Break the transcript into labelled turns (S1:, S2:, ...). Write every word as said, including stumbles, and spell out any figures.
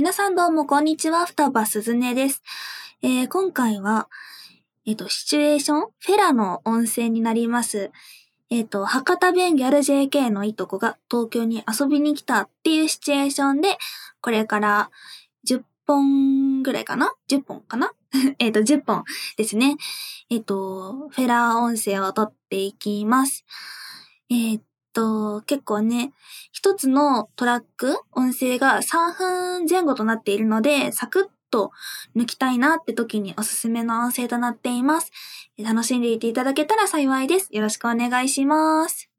S1: 皆さんどうもこんにちは、双葉すずねです。えー、今回は、えっと、シチュエーション、フェラの温泉になります。えっと、博多弁ギャル ジェーケー のいとこが東京に遊びに来たっていうシチュエーションで、これからじゅっぽんぐらいかな ?じゅっ 本かなえっと、じゅっぽんですね。えっと、フェラ音声を取っていきます。えっと、結構ね、一つのトラック、音声がさんぷんぜん後となっているので、サクッと抜きたいなって時におすすめの音声となっています。楽しんでいていただけたら幸いです。よろしくお願いします。